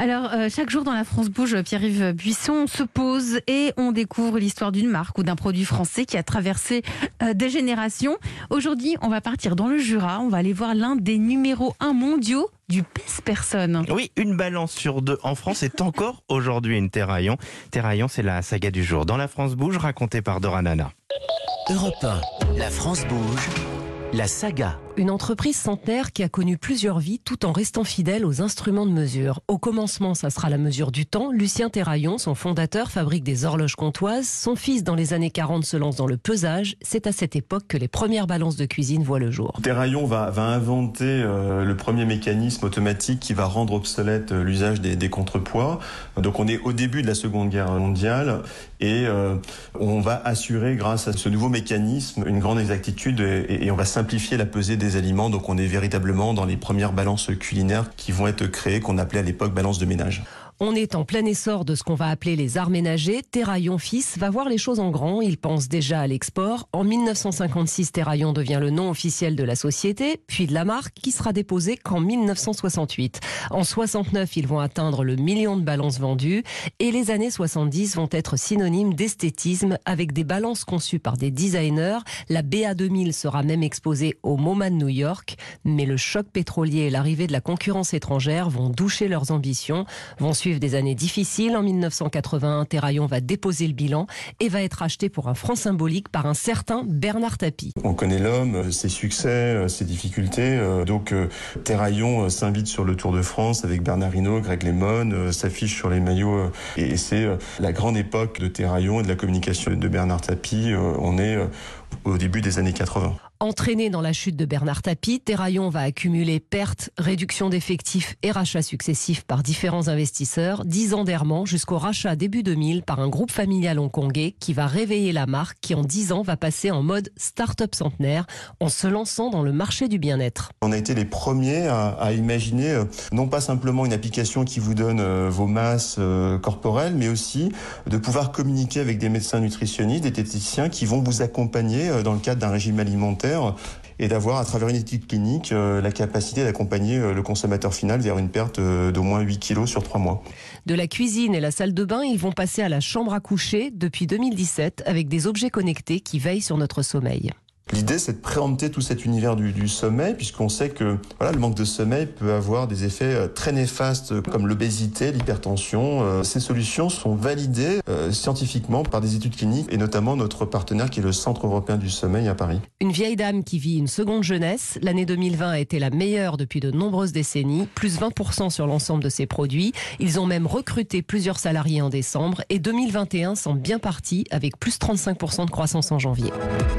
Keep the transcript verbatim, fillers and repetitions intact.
Alors, euh, chaque jour dans la France Bouge, Pierre-Yves Buisson, on se pose et on découvre l'histoire d'une marque ou d'un produit français qui a traversé euh, des générations. Aujourd'hui, on va partir dans le Jura. On va aller voir l'un des numéros un mondiaux du pèse-personne. Oui, une balance sur deux en France est encore aujourd'hui une Terraillon. Terraillon, c'est la saga du jour. Dans la France Bouge, racontée par Dora Nana. Europe un, la France bouge, la saga. Une entreprise centenaire qui a connu plusieurs vies tout en restant fidèle aux instruments de mesure. Au commencement, ça sera la mesure du temps. Lucien Terraillon, son fondateur, fabrique des horloges comtoises. Son fils, dans les années quarante, se lance dans le pesage. C'est à cette époque que les premières balances de cuisine voient le jour. Terraillon va, va inventer euh, le premier mécanisme automatique qui va rendre obsolète euh, l'usage des, des contrepoids. Donc on est au début de la Seconde Guerre mondiale et euh, on va assurer, grâce à ce nouveau mécanisme, une grande exactitude et, et on va simplifier la pesée des aliments. Donc on est véritablement dans les premières balances culinaires qui vont être créées, qu'on appelait à l'époque balances de ménage. On est en plein essor de ce qu'on va appeler les arts ménagers. Terraillon fils va voir les choses en grand. Il pense déjà à l'export. En mille neuf cent cinquante-six, Terraillon devient le nom officiel de la société, puis de la marque, qui sera déposée qu'en mille neuf cent soixante-huit. En soixante-neuf, ils vont atteindre le million de balances vendues. Et les années soixante-dix vont être synonymes d'esthétisme, avec des balances conçues par des designers. La B A deux mille sera même exposée au MoMA de New York. Mais le choc pétrolier et l'arrivée de la concurrence étrangère vont doucher leurs ambitions, vont suivre des années difficiles. En mille neuf cent quatre-vingt-un, Terraillon va déposer le bilan et va être acheté pour un franc symbolique par un certain Bernard Tapie. On connaît l'homme, ses succès, ses difficultés. Donc Terraillon s'invite sur le Tour de France avec Bernard Hinault, Greg LeMond, s'affiche sur les maillots. Et c'est la grande époque de Terraillon et de la communication de Bernard Tapie. On est au début des années quatre-vingts. Entraîné dans la chute de Bernard Tapie, Terraillon va accumuler pertes, réduction d'effectifs et rachats successifs par différents investisseurs. Dix ans d'errement jusqu'au rachat début deux mille par un groupe familial hongkongais qui va réveiller la marque, qui en dix ans va passer en mode start-up centenaire en se lançant dans le marché du bien-être. On a été les premiers à, à imaginer euh, non pas simplement une application qui vous donne euh, vos masses euh, corporelles, mais aussi de pouvoir communiquer avec des médecins nutritionnistes, des diététiciens qui vont vous accompagner euh, dans le cadre d'un régime alimentaire et d'avoir, à travers une étude clinique, euh, la capacité d'accompagner euh, le consommateur final vers une perte euh, d'au moins huit kilos sur trois mois. De la cuisine et la salle de bain, ils vont passer à la chambre à coucher depuis deux mille dix-sept avec des objets connectés qui veillent sur notre sommeil. L'idée, c'est de préempter tout cet univers du, du sommeil, puisqu'on sait que voilà, le manque de sommeil peut avoir des effets très néfastes comme l'obésité, l'hypertension. Euh, ces solutions sont validées euh, scientifiquement par des études cliniques et notamment notre partenaire qui est le Centre européen du sommeil à Paris. Une vieille dame qui vit une seconde jeunesse. L'année deux mille vingt a été la meilleure depuis de nombreuses décennies, plus vingt pour cent sur l'ensemble de ses produits. Ils ont même recruté plusieurs salariés en décembre et deux mille vingt et un semble bien parti avec plus trente-cinq pour cent de croissance en janvier.